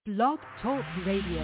Blog Talk Radio.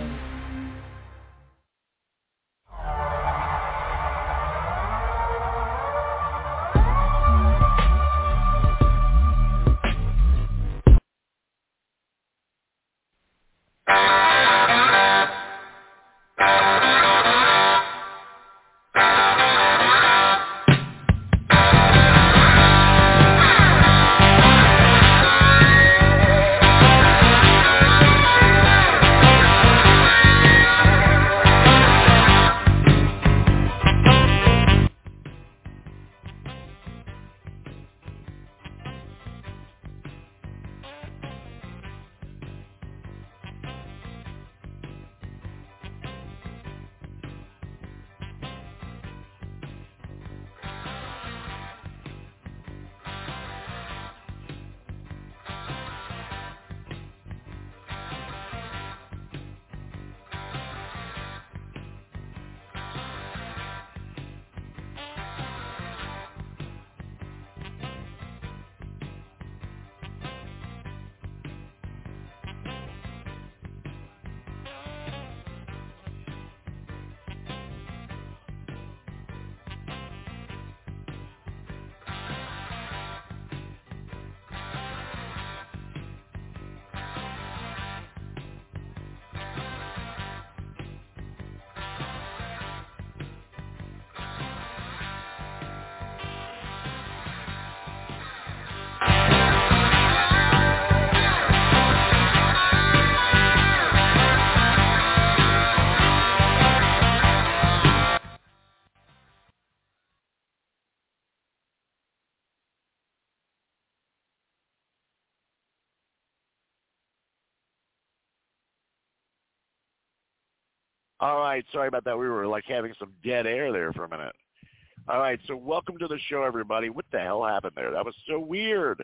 All right, sorry about that. We were like having some dead air there for a minute. All right, so welcome to the show, everybody. What the hell happened there? That was so weird.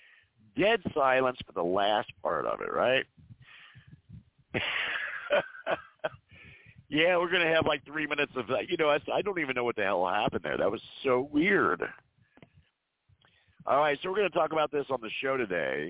Dead silence for the last part of it, right? Yeah, we're going to have like 3 minutes of that. You know, I don't even know what the hell happened there. That was so weird. All right, so we're going to talk about this on the show today.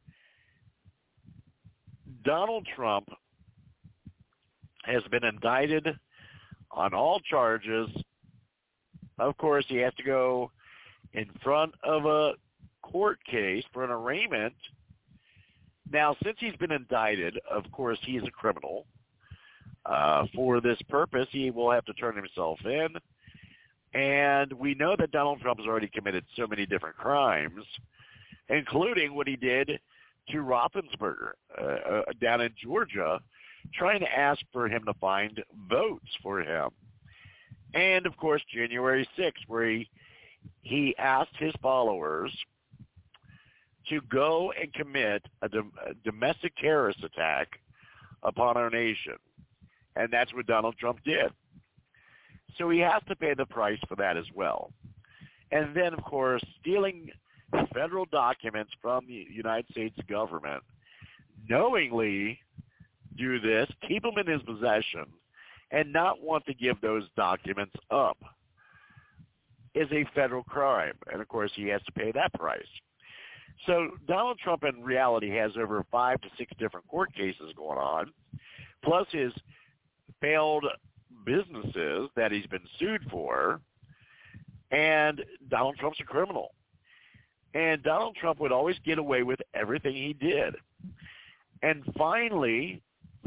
Donald Trump has been indicted on all charges. Of course, he has to go in front of a court case for an arraignment. Now, since he's been indicted, of course, he's a criminal. For this purpose, he will have to turn himself in. And we know that Donald Trump has already committed so many different crimes, including what he did to Roethlisberger down in Georgia, trying to ask for him to find votes for him. And, of course, January 6th, where he asked his followers to go and commit a domestic terrorist attack upon our nation. And that's what Donald Trump did. So he has to pay the price for that as well. And then, of course, stealing federal documents from the United States government, knowingly do this, keep them in his possession, and not want to give those documents up is a federal crime. And, of course, he has to pay that price. So Donald Trump, in reality, has over 5 to 6 different court cases going on, plus his failed businesses that he's been sued for, and Donald Trump's a criminal. And Donald Trump would always get away with everything he did. And finally,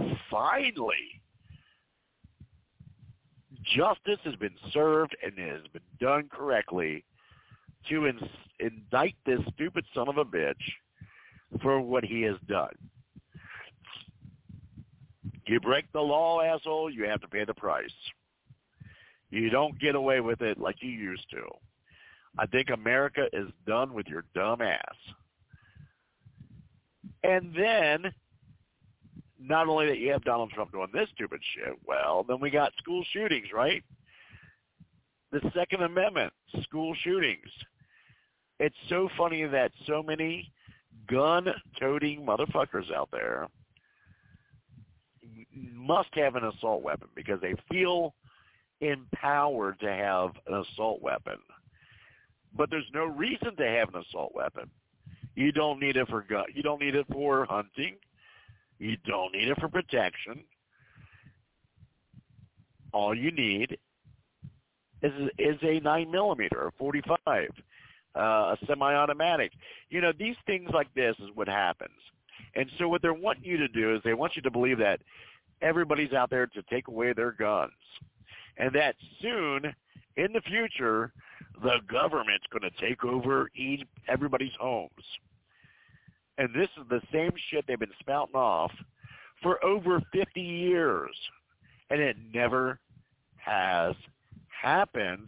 justice has been served and it has been done correctly to indict this stupid son of a bitch for what he has done. You break the law, asshole, you have to pay the price. You don't get away with it like you used to. I think America is done with your dumb ass. And then, not only that you have Donald Trump doing this stupid shit, well, then we got school shootings, right? The Second Amendment, school shootings. It's so funny that so many gun-toting motherfuckers out there must have an assault weapon because they feel empowered to have an assault weapon. But there's no reason to have an assault weapon. You don't need it for gun. You don't need it for hunting. You don't need it for protection. All you need is a 9mm, a 45, a semi-automatic. These things like this is what happens. And so what they're wanting you to do is they want you to believe that everybody's out there to take away their guns, and that soon in the future the government's going to take over everybody's homes. And this is the same shit they've been spouting off for over 50 years, and it never has happened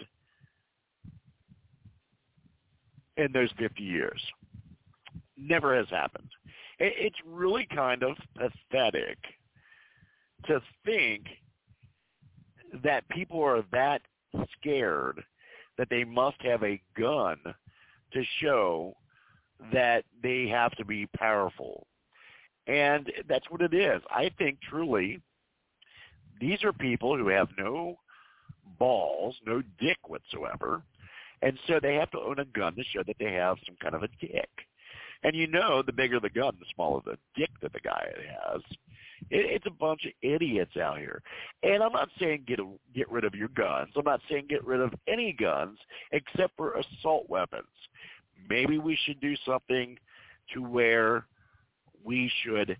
in those 50 years. Never has happened. It's really kind of pathetic to think that people are that scared that they must have a gun to show that they have to be powerful. And that's what it is. I think truly these are people who have no balls, no dick whatsoever, and so they have to own a gun to show that they have some kind of a dick. And the bigger the gun, the smaller the dick that the guy has. It's a bunch of idiots out here. And I'm not saying get rid of your guns. I'm not saying get rid of any guns except for assault weapons. Maybe we should do something to where we should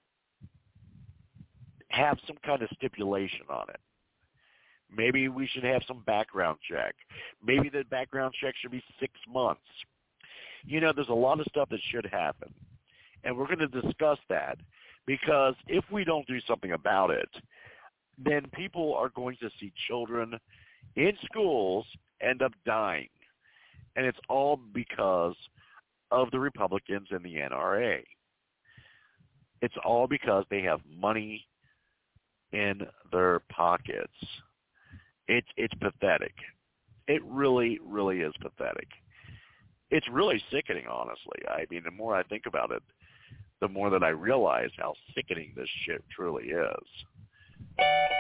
have some kind of stipulation on it. Maybe we should have some background check. Maybe the background check should be 6 months. There's a lot of stuff that should happen. And we're going to discuss that, because if we don't do something about it, then people are going to see children in schools end up dying. And it's all because of the Republicans and the NRA. It's all because they have money in their pockets. It's pathetic. It really, really is pathetic. It's really sickening, honestly. I mean, the more I think about it, the more that I realize how sickening this shit truly is.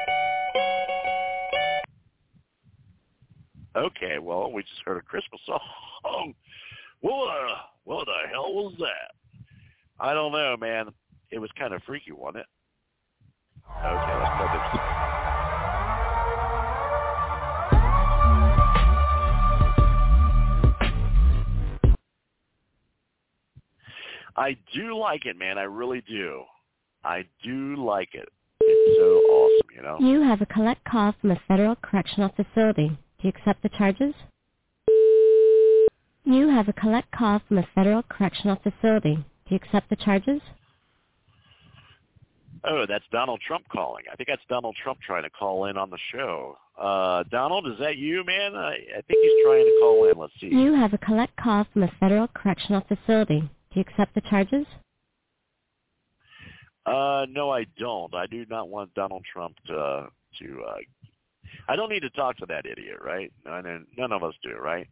Okay, well, we just heard a Christmas song. What the hell was that? I don't know, man. It was kind of freaky, wasn't it? Okay, let's play this. I do like it, man. I really do. I do like it. It's so awesome, You have a collect call from a federal correctional facility. Do you accept the charges? You have a collect call from a federal correctional facility. Do you accept the charges? Oh, that's Donald Trump calling. I think that's Donald Trump trying to call in on the show. Donald, is that you, man? I think he's trying to call in. Let's see. You have a collect call from a federal correctional facility. Do you accept the charges? No, I don't. I do not want Donald Trump to I don't need to talk to that idiot, right? None of us do, right?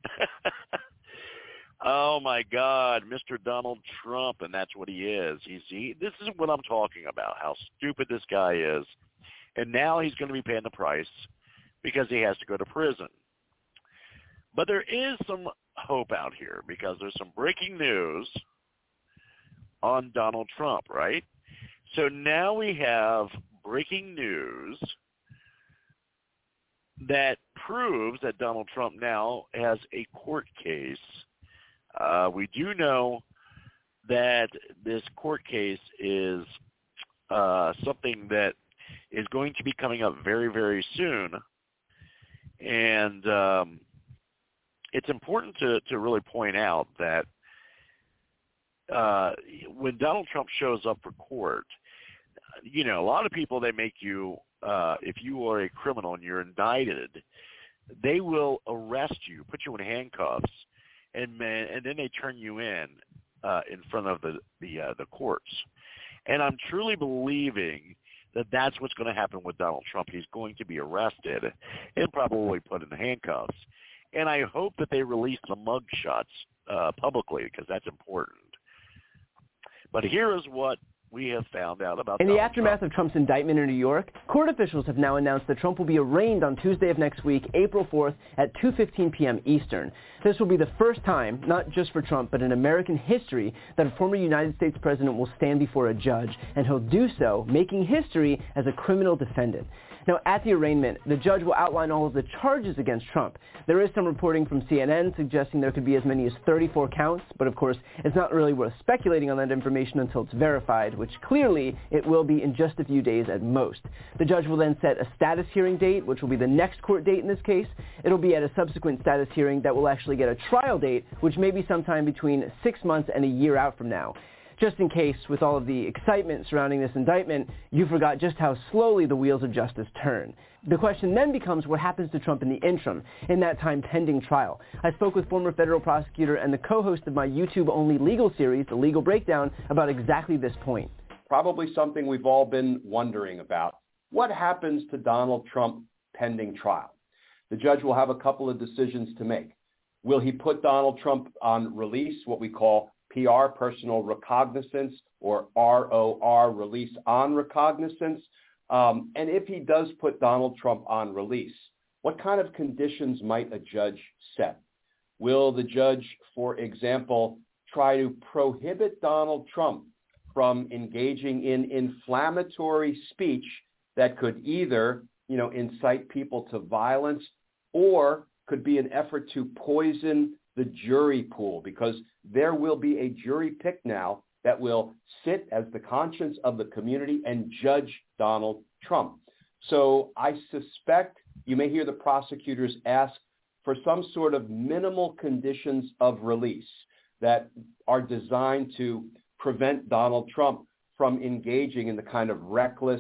Oh, my God, Mr. Donald Trump, and that's what he is. This is what I'm talking about, how stupid this guy is. And now he's going to be paying the price because he has to go to prison. But there is some hope out here because there's some breaking news on Donald Trump, right? So now we have breaking news that proves that Donald Trump now has a court case. We do know that this court case is something that is going to be coming up very, very soon. And it's important to really point out that when Donald Trump shows up for court, a lot of people, they make you, if you are a criminal and you're indicted, they will arrest you, put you in handcuffs, and then they turn you in front of the courts. And I'm truly believing that that's what's going to happen with Donald Trump. He's going to be arrested and probably put in handcuffs. And I hope that they release the mugshots publicly because that's important. But here is what we have found out about In the Donald aftermath Trump. of Trump's indictment in New York, court officials have now announced that Trump will be arraigned on Tuesday of next week, April 4th at 2:15 p.m. Eastern. This will be the first time, not just for Trump, but in American history, that a former United States president will stand before a judge, and he'll do so making history as a criminal defendant. Now, at the arraignment, the judge will outline all of the charges against Trump. There is some reporting from CNN suggesting there could be as many as 34 counts, but of course, it's not really worth speculating on that information until it's verified, which clearly it will be in just a few days at most. The judge will then set a status hearing date, which will be the next court date in this case. It'll be at a subsequent status hearing that will actually get a trial date, which may be sometime between 6 months and a year out from now. Just in case, with all of the excitement surrounding this indictment, you forgot just how slowly the wheels of justice turn. The question then becomes what happens to Trump in the interim, in that time pending trial. I spoke with former federal prosecutor and the co-host of my YouTube-only legal series, The Legal Breakdown, about exactly this point. Probably something we've all been wondering about. What happens to Donald Trump pending trial? The judge will have a couple of decisions to make. Will he put Donald Trump on release, what we call PR, personal recognizance, or ROR, release on recognizance? And if he does put Donald Trump on release, what kind of conditions might a judge set? Will the judge, for example, try to prohibit Donald Trump from engaging in inflammatory speech that could either, incite people to violence or could be an effort to poison the jury pool, because there will be a jury picked now that will sit as the conscience of the community and judge Donald Trump. So I suspect you may hear the prosecutors ask for some sort of minimal conditions of release that are designed to prevent Donald Trump from engaging in the kind of reckless,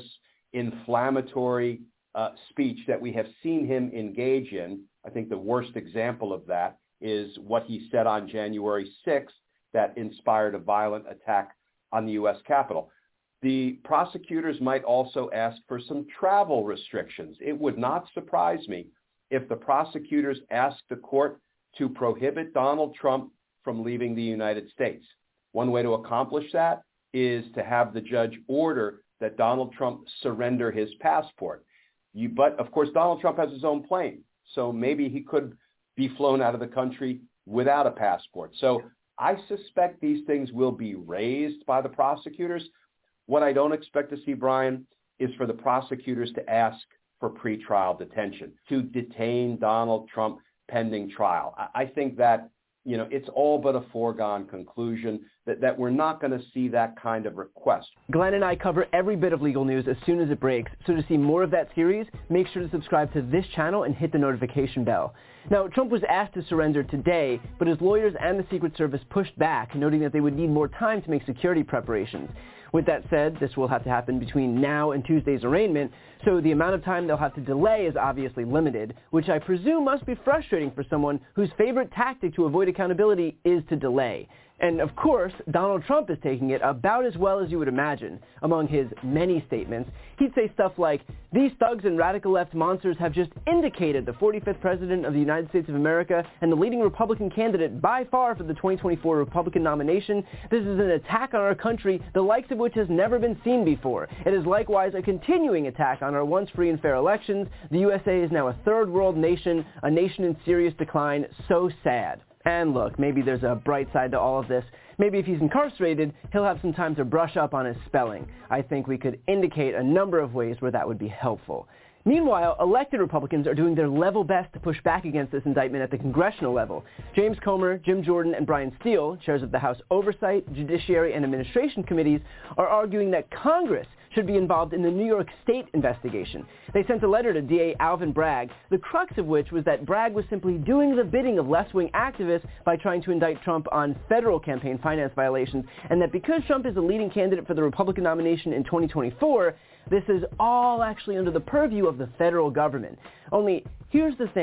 inflammatory speech that we have seen him engage in. I think the worst example of that is what he said on January 6th that inspired a violent attack on the U.S. Capitol. The prosecutors might also ask for some travel restrictions. It would not surprise me if the prosecutors asked the court to prohibit Donald Trump from leaving the United States. One way to accomplish that is to have the judge order that Donald Trump surrender his passport. But, of course, Donald Trump has his own plane, so maybe he could be flown out of the country without a passport. So I suspect these things will be raised by the prosecutors. What I don't expect to see, Brian, is for the prosecutors to ask for pretrial detention, to detain Donald Trump pending trial. I think that, it's all but a foregone conclusion that we're not going to see that kind of request. Glenn and I cover every bit of legal news as soon as it breaks, so to see more of that series, make sure to subscribe to this channel and hit the notification bell. Now, Trump was asked to surrender today, but his lawyers and the Secret Service pushed back, noting that they would need more time to make security preparations. With that said, this will have to happen between now and Tuesday's arraignment, so the amount of time they'll have to delay is obviously limited, which I presume must be frustrating for someone whose favorite tactic to avoid accountability is to delay. And of course, Donald Trump is taking it about as well as you would imagine. Among his many statements, he'd say stuff like, "These thugs and radical left monsters have just indicated the 45th President of the United States of America and the leading Republican candidate by far for the 2024 Republican nomination. This is an attack on our country, the likes of which has never been seen before. It is likewise a continuing attack on our once free and fair elections. The USA is now a third world nation, a nation in serious decline. So sad." And look, maybe there's a bright side to all of this. Maybe if he's incarcerated, he'll have some time to brush up on his spelling. I think we could indicate a number of ways where that would be helpful. Meanwhile, elected Republicans are doing their level best to push back against this indictment at the congressional level. James Comer, Jim Jordan, and Brian Steele, chairs of the House Oversight, Judiciary, and Administration Committees, are arguing that Congress should be involved in the New York State investigation. They sent a letter to DA Alvin Bragg, the crux of which was that Bragg was simply doing the bidding of left-wing activists by trying to indict Trump on federal campaign finance violations, and that because Trump is a leading candidate for the Republican nomination in 2024, this is all actually under the purview of the federal government. Only, here's the thing.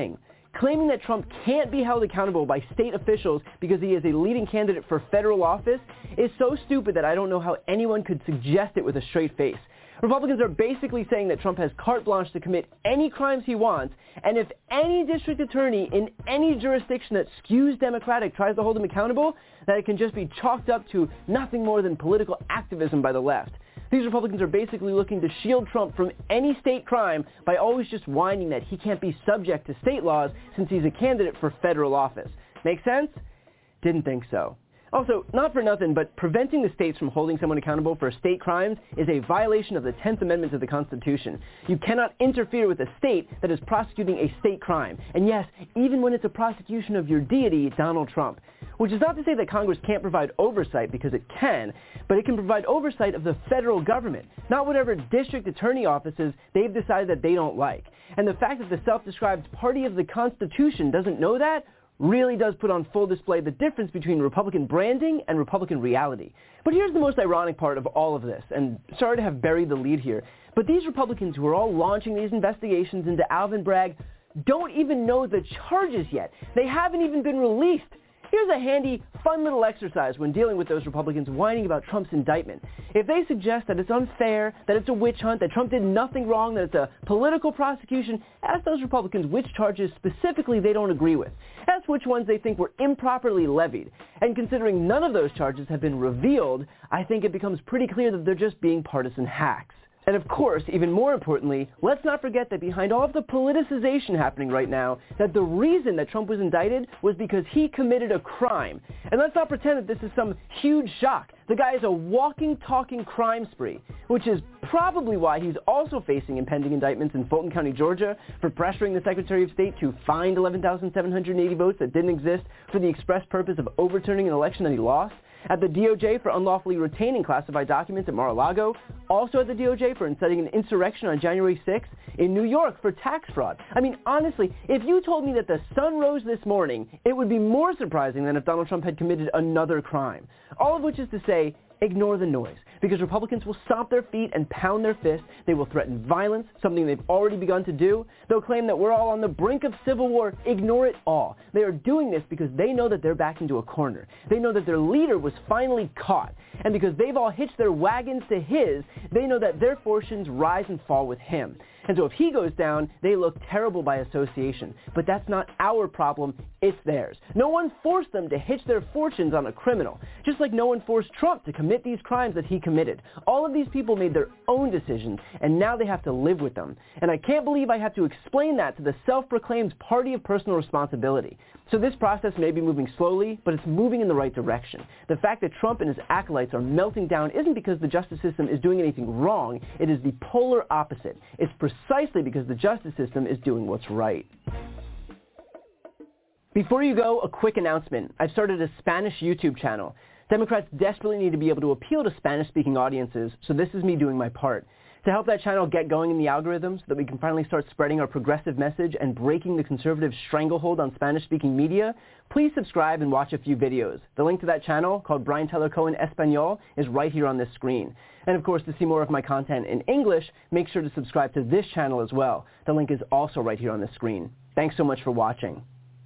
Claiming that Trump can't be held accountable by state officials because he is a leading candidate for federal office is so stupid that I don't know how anyone could suggest it with a straight face. Republicans are basically saying that Trump has carte blanche to commit any crimes he wants, and if any district attorney in any jurisdiction that skews Democratic tries to hold him accountable, that it can just be chalked up to nothing more than political activism by the left. These Republicans are basically looking to shield Trump from any state crime by always just whining that he can't be subject to state laws since he's a candidate for federal office. Make sense? Didn't think so. Also, not for nothing, but preventing the states from holding someone accountable for state crimes is a violation of the 10th Amendment to the Constitution. You cannot interfere with a state that is prosecuting a state crime. And yes, even when it's a prosecution of your deity, Donald Trump. Which is not to say that Congress can't provide oversight, because it can, but it can provide oversight of the federal government, not whatever district attorney offices they've decided that they don't like. And the fact that the self-described party of the Constitution doesn't know that really does put on full display the difference between Republican branding and Republican reality. But here's the most ironic part of all of this, and sorry to have buried the lead here, but these Republicans who are all launching these investigations into Alvin Bragg don't even know the charges yet. They haven't even been released. Here's a handy, fun little exercise when dealing with those Republicans whining about Trump's indictment. If they suggest that it's unfair, that it's a witch hunt, that Trump did nothing wrong, that it's a political prosecution, ask those Republicans which charges specifically they don't agree with. Ask which ones they think were improperly levied. And considering none of those charges have been revealed, I think it becomes pretty clear that they're just being partisan hacks. And of course, even more importantly, let's not forget that behind all of the politicization happening right now, that the reason that Trump was indicted was because he committed a crime. And let's not pretend that this is some huge shock. The guy is a walking, talking crime spree, which is probably why he's also facing impending indictments in Fulton County, Georgia, for pressuring the Secretary of State to find 11,780 votes that didn't exist for the express purpose of overturning an election that he lost. At the DOJ for unlawfully retaining classified documents at Mar-a-Lago, also at the DOJ for inciting an insurrection on January 6th, in New York for tax fraud. I mean, honestly, if you told me that the sun rose this morning, it would be more surprising than if Donald Trump had committed another crime. All of which is to say, ignore the noise, because Republicans will stomp their feet and pound their fists. They will threaten violence, something they've already begun to do. They'll claim that we're all on the brink of civil war. Ignore it all. They are doing this because they know that they're backed into a corner. They know that their leader was finally caught. And because they've all hitched their wagons to his, they know that their fortunes rise and fall with him. And so if he goes down, they look terrible by association. But that's not our problem, it's theirs. No one forced them to hitch their fortunes on a criminal, just like no one forced Trump to commit these crimes that he committed. All of these people made their own decisions, and now they have to live with them. And I can't believe I have to explain that to the self-proclaimed party of personal responsibility. So this process may be moving slowly, but it's moving in the right direction. The fact that Trump and his acolytes are melting down isn't because the justice system is doing anything wrong. It is the polar opposite. It's precisely because the justice system is doing what's right. Before you go, a quick announcement. I've started a Spanish YouTube channel. Democrats desperately need to be able to appeal to Spanish-speaking audiences, so this is me doing my part. To help that channel get going in the algorithm so that we can finally start spreading our progressive message and breaking the conservative stranglehold on Spanish-speaking media, please subscribe and watch a few videos. The link to that channel, called Brian Teller Cohen Espanol, is right here on this screen. And of course, to see more of my content in English, make sure to subscribe to this channel as well. The link is also right here on the screen. Thanks so much for watching.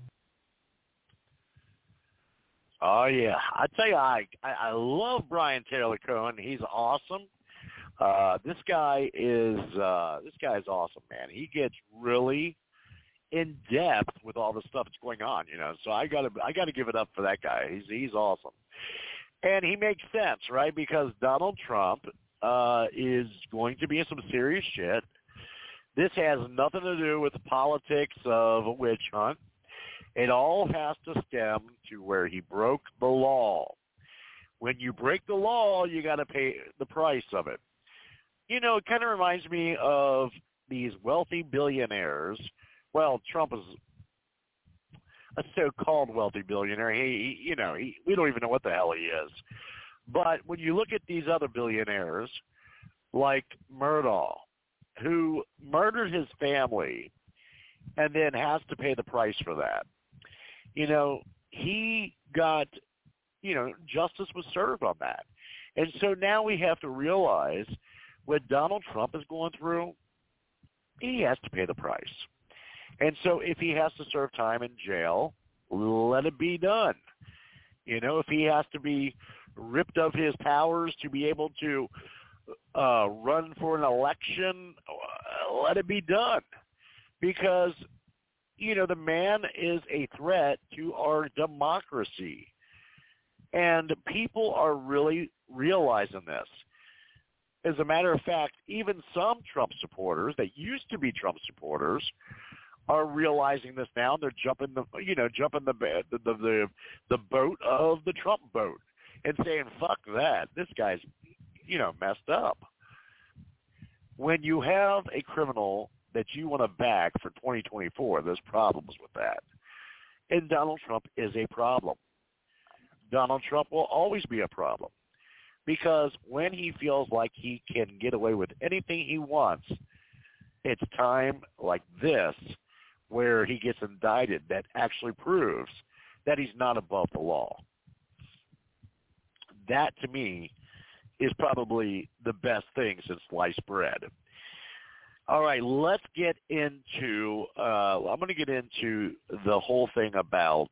Oh, yeah. I tell you, I love Brian Taylor Cohen. He's awesome. This guy is awesome, man. He gets really in depth with all the stuff that's going on, you know. So I gotta give it up for that guy. He's awesome, and he makes sense, right? Because Donald Trump is going to be in some serious shit. This has nothing to do with the politics of a witch hunt. It all has to stem to where he broke the law. When you break the law, you got to pay the price of it. You know, it kind of reminds me of these wealthy billionaires. Well, Trump is a so-called wealthy billionaire. We don't even know what the hell he is. But when you look at these other billionaires, like Murdoch, who murdered his family and then has to pay the price for that, you know, he got, you know, justice was served on that. And so now we have to realize what Donald Trump is going through, he has to pay the price. And so if he has to serve time in jail, let it be done. If he has to be ripped of his powers to be able to run for an election, let it be done. Because, the man is a threat to our democracy. And people are really realizing this. As a matter of fact, even some Trump supporters that used to be Trump supporters are realizing this now. They're jumping the boat of the Trump boat and saying, "Fuck that! This guy's, messed up." When you have a criminal that you want to back for 2024, there's problems with that, and Donald Trump is a problem. Donald Trump will always be a problem because when he feels like he can get away with anything he wants, it's time like this where he gets indicted that actually proves that he's not above the law. That, to me, is probably the best thing since sliced bread. All right, let's get into I'm going to get into the whole thing about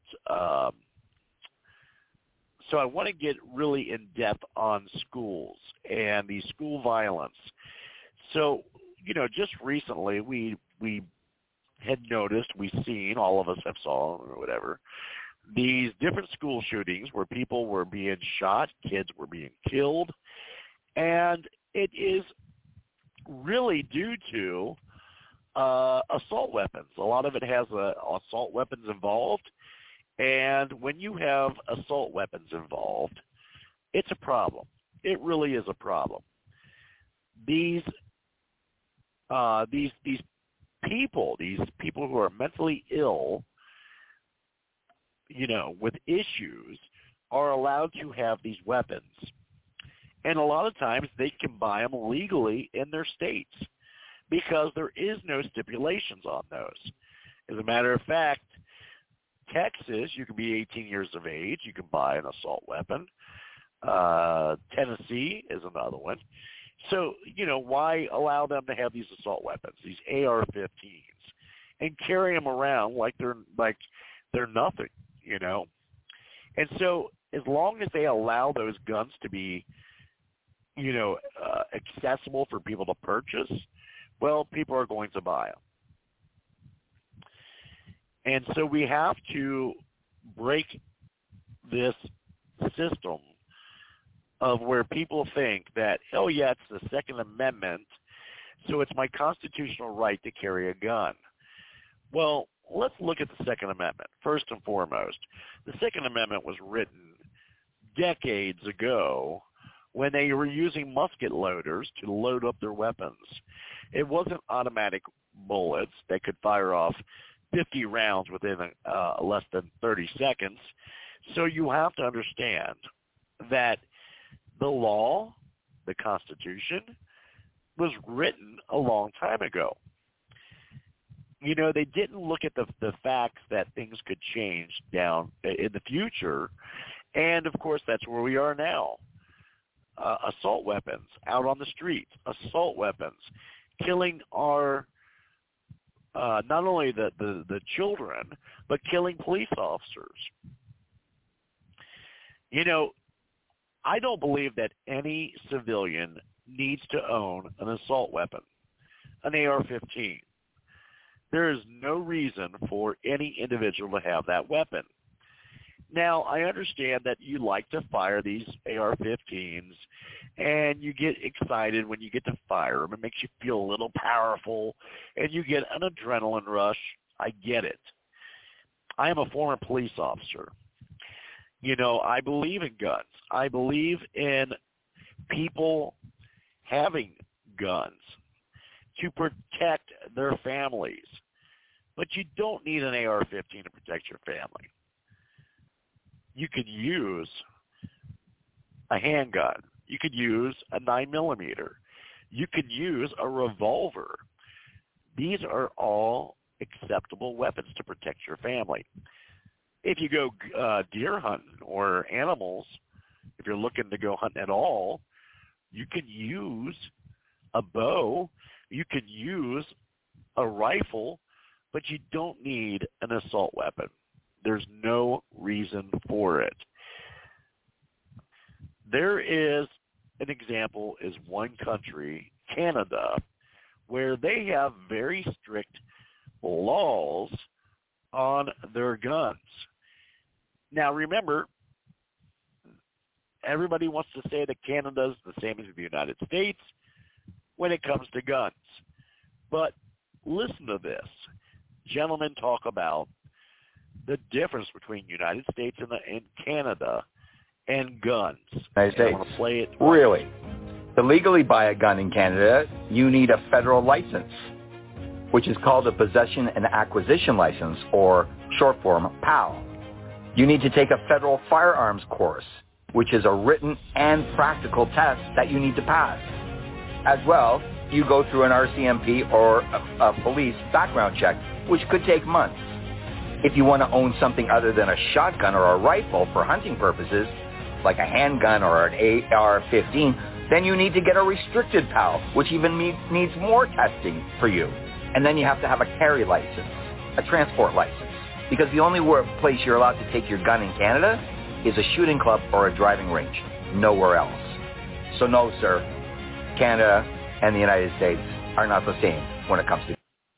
so I want to get really in-depth on schools and the school violence. So, just recently we had noticed, we've seen, all of us have saw or whatever, these different school shootings where people were being shot, kids were being killed, and it is really due to assault weapons. A lot of it has assault weapons involved, and when you have assault weapons involved, it's a problem. It really is a problem. These people who are mentally ill, with issues, are allowed to have these weapons. And a lot of times they can buy them legally in their states because there is no stipulations on those. As a matter of fact, Texas, you can be 18 years of age. You can buy an assault weapon. Tennessee is another one. So, why allow them to have these assault weapons, these AR-15s, and carry them around like they're nothing, And so as long as they allow those guns to be, accessible for people to purchase, well, people are going to buy them. And so we have to break this system of where people think that, oh, yeah, it's the Second Amendment, so it's my constitutional right to carry a gun. Well, let's look at the Second Amendment. First and foremost, the Second Amendment was written decades ago when they were using musket loaders to load up their weapons. It wasn't automatic bullets that could fire off 50 rounds within less than 30 seconds. So you have to understand that the law, the Constitution, was written a long time ago. They didn't look at the facts that things could change down in the future. And, of course, that's where we are now. Assault weapons out on the streets, assault weapons, killing our not only the children, but killing police officers. I don't believe that any civilian needs to own an assault weapon, an AR-15. There is no reason for any individual to have that weapon. Now, I understand that you like to fire these AR-15s, and you get excited when you get to fire them. It makes you feel a little powerful, and you get an adrenaline rush. I get it. I am a former police officer. I believe in guns. I believe in people having guns to protect their families. But you don't need an AR-15 to protect your family. You could use a handgun. You could use a 9mm. You could use a revolver. These are all acceptable weapons to protect your family. If you go deer hunting or animals, if you're looking to go hunting at all, you can use a bow. You can use a rifle but you don't need an assault weapon. There's no reason for it. There is an example is one country, Canada, where they have very strict laws on their guns. Now, remember, everybody wants to say that Canada's the same as the United States when it comes to guns. But listen to this. Gentlemen talk about the difference between United States and Canada and guns. United States. I want to play it. Really? To legally buy a gun in Canada, you need a federal license, which is called a Possession and Acquisition License, or short form, PAL. You need to take a federal firearms course, which is a written and practical test that you need to pass. As well, you go through an RCMP or a police background check, which could take months. If you want to own something other than a shotgun or a rifle for hunting purposes, like a handgun or an AR-15, then you need to get a restricted PAL, which even needs more testing for you. And then you have to have a carry license, a transport license, because the only place you're allowed to take your gun in Canada is a shooting club or a driving range, nowhere else. So no, sir, Canada and the United States are not the same when it comes to.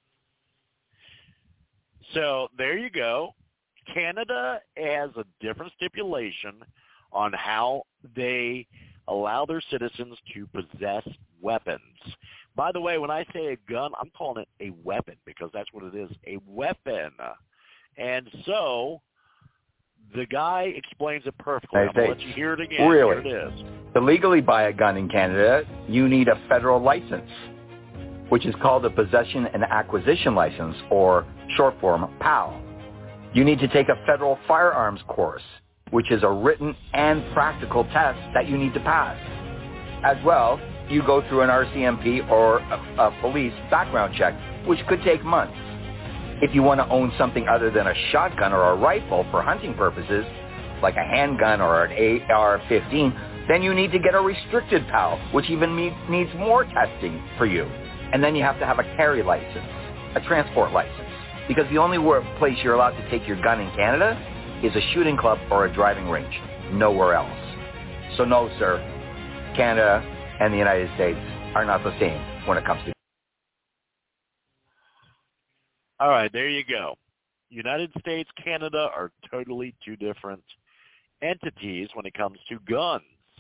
So there you go. Canada has a different stipulation on how they allow their citizens to possess weapons. By the way, when I say a gun, I'm calling it a weapon because that's what it is, a weapon. And so the guy explains it perfectly. I'm going to let you hear it again. Really? Here it is. To legally buy a gun in Canada, you need a federal license, which is called a Possession and Acquisition License, or short form, PAL. You need to take a federal firearms course, which is a written and practical test that you need to pass. As well, you go through an RCMP or a police background check, which could take months. If you want to own something other than a shotgun or a rifle for hunting purposes, like a handgun or an AR-15, then you need to get a restricted PAL, which even needs more testing for you. And then you have to have a carry license, a transport license, because the only place you're allowed to take your gun in Canada is a shooting club or a driving range, nowhere else. So no, sir, Canada and the United States are not the same when it comes to. All right, there you go. United States, Canada are totally two different entities when it comes to guns.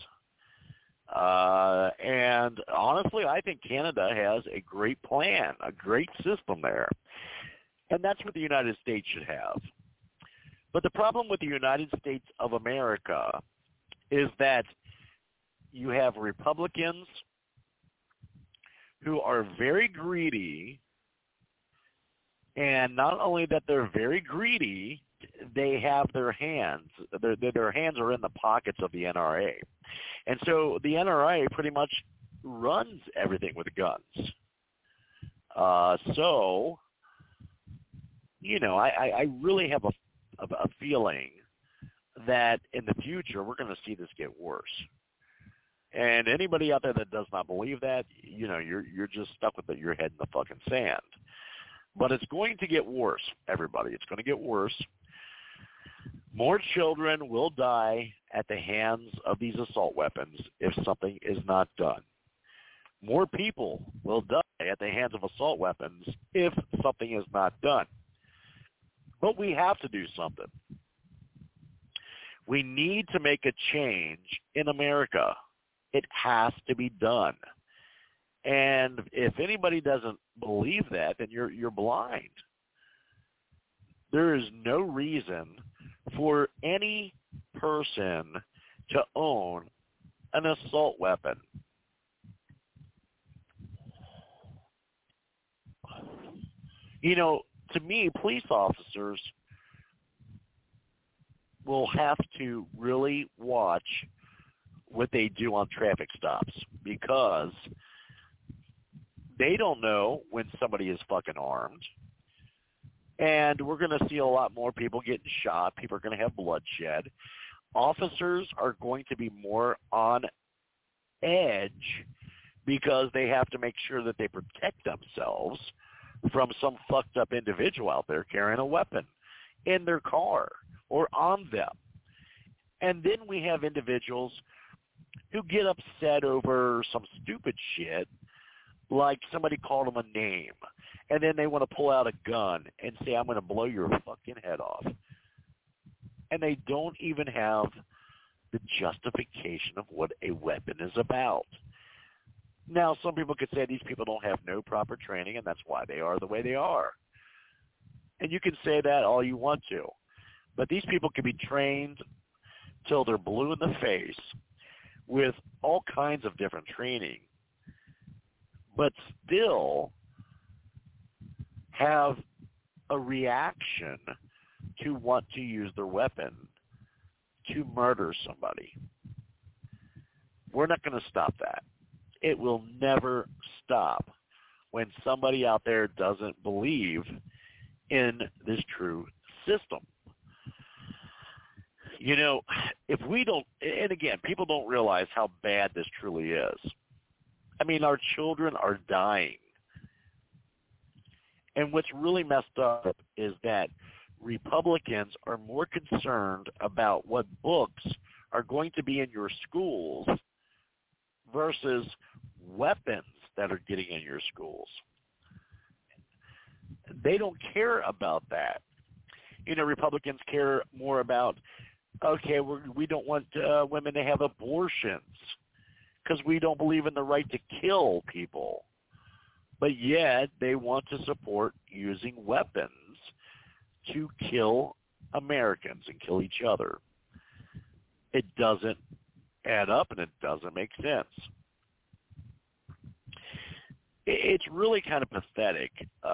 And honestly, I think Canada has a great plan, a great system there. And that's what the United States should have. But the problem with the United States of America is that you have Republicans who are very greedy, and not only that they're very greedy, they have their hands are in the pockets of the NRA. And so the NRA pretty much runs everything with guns. So, you know, I really have a feeling that in the future we're going to see this get worse. And anybody out there that does not believe that, you know, you're just stuck with your head in the fucking sand. But it's going to get worse, everybody. It's going to get worse. More children will die at the hands of these assault weapons if something is not done. More people will die at the hands of assault weapons if something is not done. But we have to do something. We need to make a change in America. It has to be done. And if anybody doesn't believe that, then you're blind. There is no reason for any person to own an assault weapon. You know, to me, police officers will have to really watch what they do on traffic stops, because they don't know when somebody is fucking armed. And we're going to see a lot more people getting shot. People are going to have bloodshed. Officers are going to be more on edge because they have to make sure that they protect themselves from some fucked up individual out there carrying a weapon in their car or on them. And then we have individuals who get upset over some stupid shit, like somebody called them a name, and then they want to pull out a gun and say, I'm going to blow your fucking head off. And they don't even have the justification of what a weapon is about. Now, some people could say these people don't have no proper training, and that's why they are the way they are. And you can say that all you want to. But these people can be trained till they're blue in the face with all kinds of different training, but still have a reaction to want to use their weapon to murder somebody. We're not going to stop that. It will never stop when somebody out there doesn't believe in this true system. You know, if we don't, and again, people don't realize how bad this truly is. I mean, our children are dying. And what's really messed up is that Republicans are more concerned about what books are going to be in your schools versus weapons that are getting in your schools. They don't care about that. You know, Republicans care more about, okay, we don't want women to have abortions because we don't believe in the right to kill people. But yet they want to support using weapons to kill Americans and kill each other. It doesn't add up and it doesn't make sense. It's really kind of pathetic,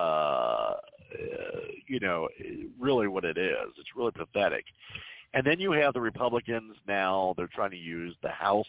you know, really what it is. It's really pathetic. And then you have the Republicans now, they're trying to use the House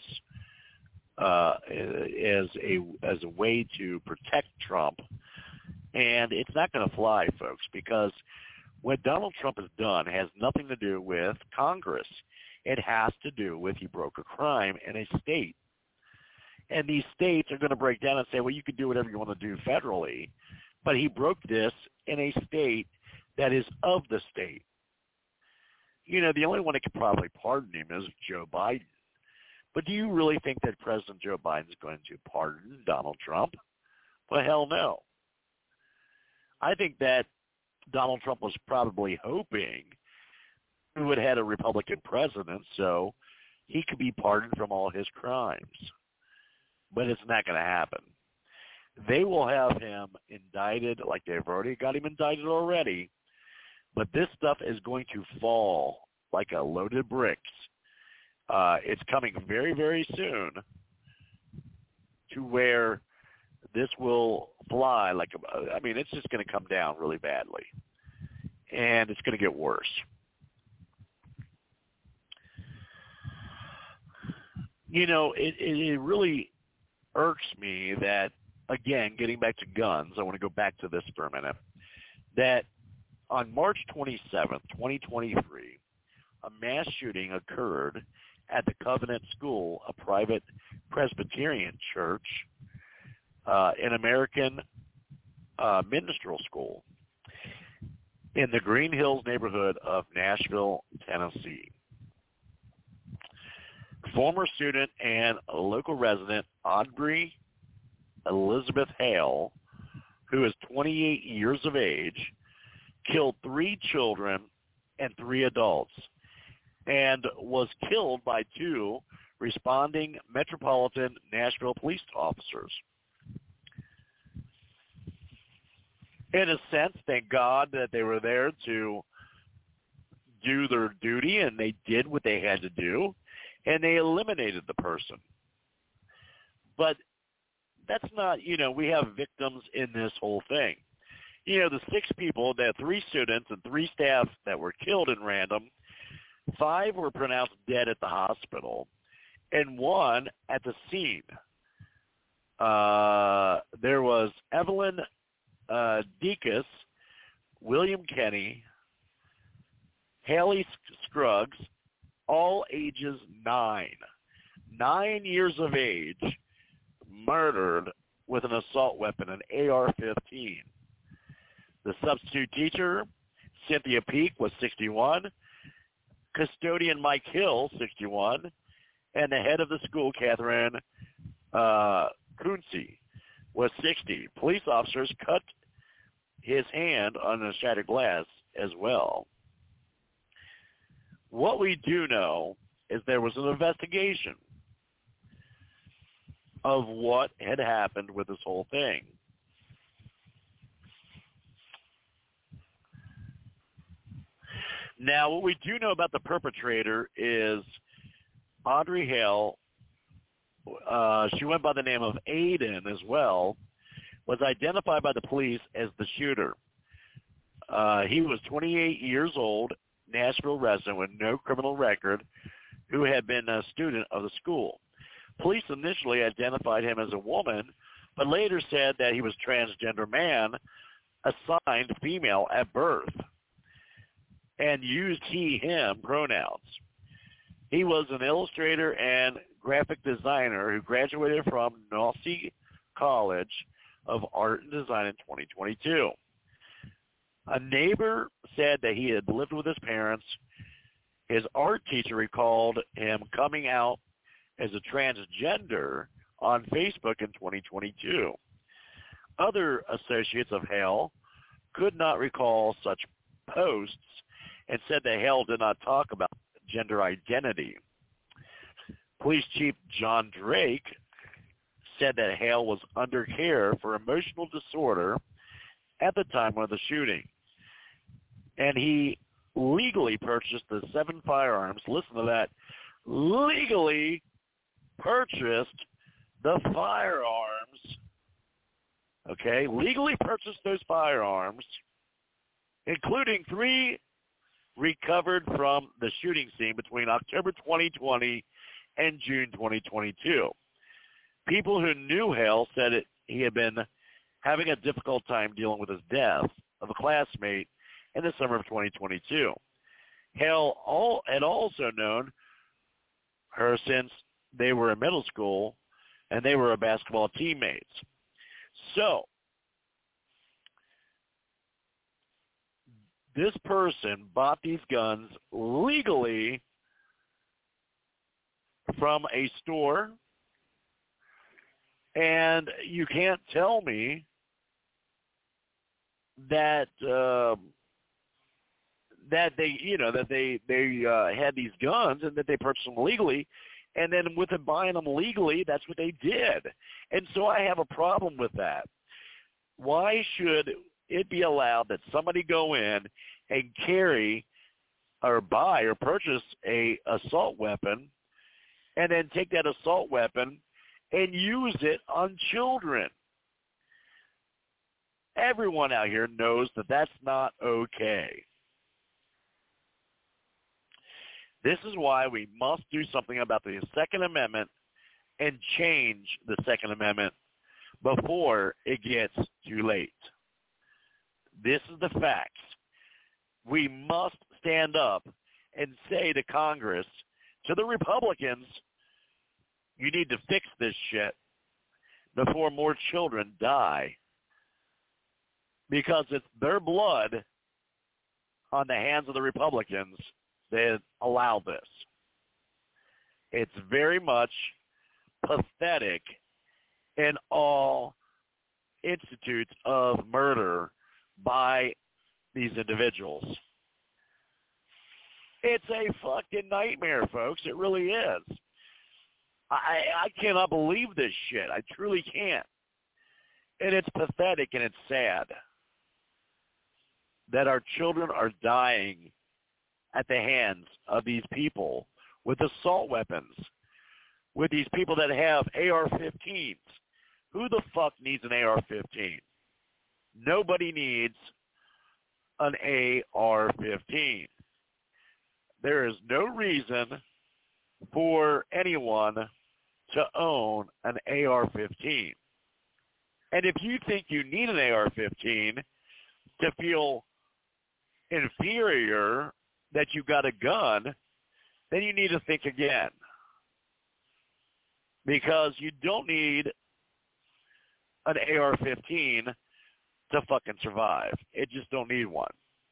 as a way to protect Trump. And it's not going to fly, folks, because what Donald Trump has done has nothing to do with Congress. It has to do with he broke a crime in a state. And these states are going to break down and say, well, you can do whatever you want to do federally, but he broke this in a state that is of the state. You know, the only one that could probably pardon him is Joe Biden. But do you really think that President Joe Biden is going to pardon Donald Trump? Well, hell no. I think that Donald Trump was probably hoping we would have had a Republican president so he could be pardoned from all his crimes. But it's not going to happen. They will have him indicted like they've already got him indicted already, but this stuff is going to fall like a loaded bricks. It's coming very, very soon to where this will fly like I mean, it's just going to come down really badly, and it's going to get worse. You know, it really irks me that, again, getting back to guns, I want to go back to this for a minute, that on March 27th, 2023, a mass shooting occurred at the Covenant School, a private Presbyterian church, an American minstrel school in the Green Hills neighborhood of Nashville, Tennessee. Former student and local resident Audrey Elizabeth Hale, who is 28 years of age, killed 3 children and 3 adults and was killed by 2 responding Metropolitan Nashville police officers. In a sense, thank God that they were there to do their duty, and they did what they had to do, and they eliminated the person. But that's not, you know, we have victims in this whole thing. You know, the 6 people, that 3 students and 3 staff that were killed in random, 5 were pronounced dead at the hospital, and 1 at the scene. There was Evelyn Deacus, William Kenny, Haley Scruggs, all ages 9 years of age, murdered with an assault weapon, an AR-15. The substitute teacher, Cynthia Peak, was 61. Custodian Mike Hill, 61. And the head of the school, Catherine Kunze, was 60. Police officers cut his hand on the shattered glass as well. What we do know is there was an investigation of what had happened with this whole thing. Now, what we do know about the perpetrator is Audrey Hale, she went by the name of Aiden as well, was identified by the police as the shooter. He was 28 years old, Nashville resident with no criminal record, who had been a student of the school. Police initially identified him as a woman, but later said that he was a transgender man assigned female at birth and used he, him pronouns. He was an illustrator and graphic designer who graduated from Nassau College of Art and Design in 2022. A neighbor said that he had lived with his parents. His art teacher recalled him coming out as a transgender on Facebook in 2022. Other associates of Hale could not recall such posts and said that Hale did not talk about gender identity. Police Chief John Drake said that Hale was under care for emotional disorder at the time of the shooting, and he legally purchased the 7 firearms. Listen to that. Legally purchased the firearms. Okay, legally purchased those firearms, including 3 recovered from the shooting scene between October 2020 and June 2022. People who knew Hale said he had been having a difficult time dealing with his death of a classmate in the summer of 2022. Hale had also known her since they were in middle school, and they were basketball teammates. So, this person bought these guns legally from a store, and you can't tell me that that they had these guns and that they purchased them legally, and then with them buying them legally, that's what they did. And so I have a problem with that. Why should it be allowed that somebody go in and carry or buy or purchase a assault weapon and then take that assault weapon and use it on children? Everyone out here knows that that's not okay. This is why we must do something about the Second Amendment and change the Second Amendment before it gets too late. This is the facts. We must stand up and say to Congress, to the Republicans, you need to fix this shit before more children die, because it's their blood on the hands of the Republicans that allow this. It's very much pathetic in all institutes of murder by these individuals. It's a fucking nightmare, folks. It really is. I cannot believe this shit. I truly can't. And it's pathetic and it's sad that our children are dying at the hands of these people with assault weapons, with these people that have AR-15s. Who the fuck needs an AR-15? Nobody needs an AR-15. There is no reason for anyone to own an AR-15. And if you think you need an AR-15 to feel inferior that you got a gun, then you need to think again. Because you don't need an AR-15 to fucking survive. It just don't need one.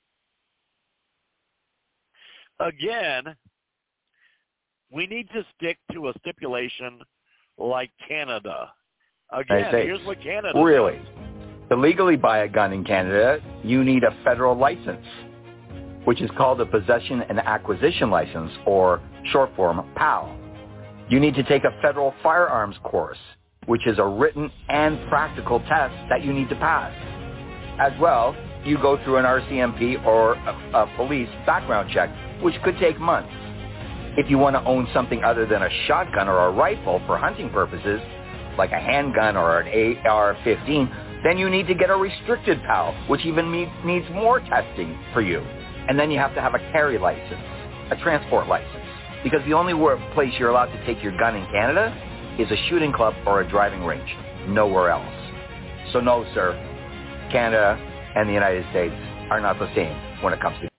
Again, we need to stick to a stipulation like Canada. Again, here's what Canada really does. To legally buy a gun in Canada, you need a federal license, which is called a Possession and Acquisition License, or short form, PAL. You need to take a federal firearms course, which is a written and practical test that you need to pass. As well, you go through an RCMP or a police background check, which could take months. If you want to own something other than a shotgun or a rifle for hunting purposes, like a handgun or an AR-15, then you need to get a restricted PAL, which even needs more testing for you. And then you have to have a carry license, a transport license, because the only place you're allowed to take your gun in Canada is a shooting club or a driving range, nowhere else. So no, sir, Canada and the United States are not the same when it comes to.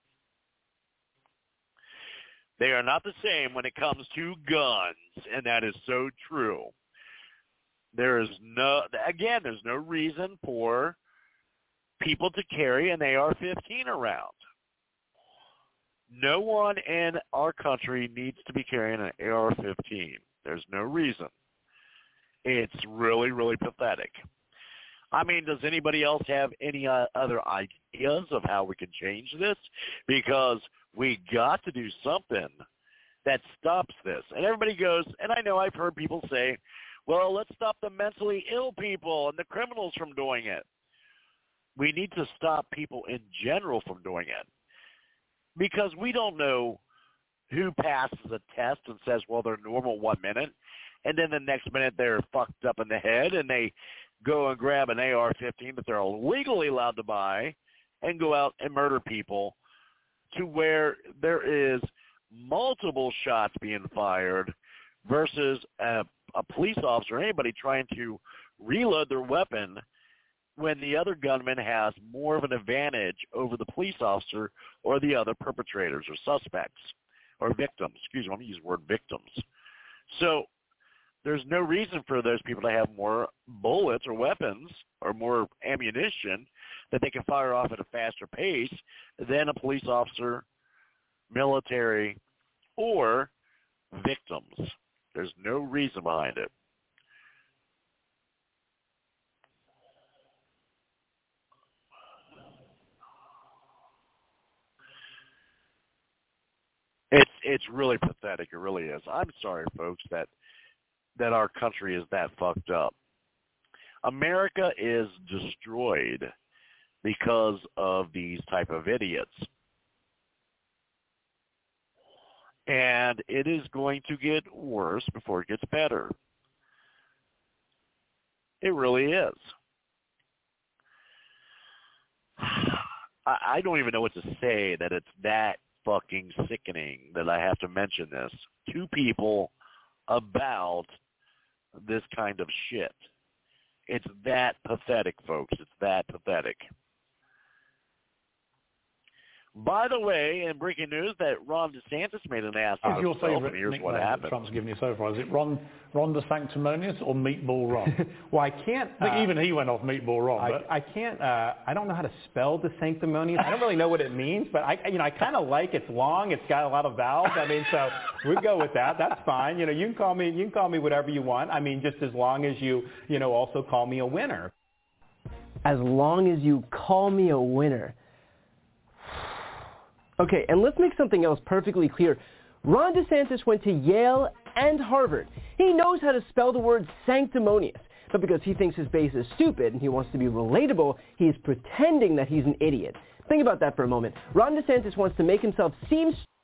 They are not the same when it comes to guns, and that is so true. There's no reason for people to carry an AR-15 around. No one in our country needs to be carrying an AR-15. There's no reason. It's really, really pathetic. I mean, does anybody else have any other ideas of how we can change this? Because we got to do something that stops this. And everybody goes, and I know I've heard people say, well, let's stop the mentally ill people and the criminals from doing it. We need to stop people in general from doing it. Because we don't know who passes a test and says, well, they're normal 1 minute, and then the next minute they're fucked up in the head and they go and grab an AR-15 that they're legally allowed to buy and go out and murder people, to where there is multiple shots being fired versus a police officer or anybody trying to reload their weapon when the other gunman has more of an advantage over the police officer or the other perpetrators or suspects or victims. Excuse me, I'm going to use the word victims. So there's no reason for those people to have more bullets or weapons or more ammunition that they can fire off at a faster pace than a police officer, military, or victims. There's no reason behind it. It's really pathetic. It really is. I'm sorry, folks, that our country is that fucked up. America is destroyed because of these type of idiots. And it is going to get worse before it gets better. It really is. I don't even know what to say that it's that fucking sickening that I have to mention this to people about this kind of shit. It's that pathetic, folks. It's that pathetic. By the way, in breaking news, that Ron DeSantis made an ass of himself, and here's what happened. Trump's given you so far. Is it Ron DeSanctimonious or Meatball Ron? Well, I can't. I think even he went off Meatball Ron. I can't. I don't know how to spell DeSanctimonious. I don't really know what it means, but I kind of like it's long. It's got a lot of vowels. I mean, so we go with that. That's fine. You can call me whatever you want. I mean, just as long as you also call me a winner. As long as you call me a winner. Okay, and let's make something else perfectly clear. Ron DeSantis went to Yale and Harvard. He knows how to spell the word sanctimonious. But because he thinks his base is stupid and he wants to be relatable, he is pretending that he's an idiot. Think about that for a moment. Ron DeSantis wants to make himself seem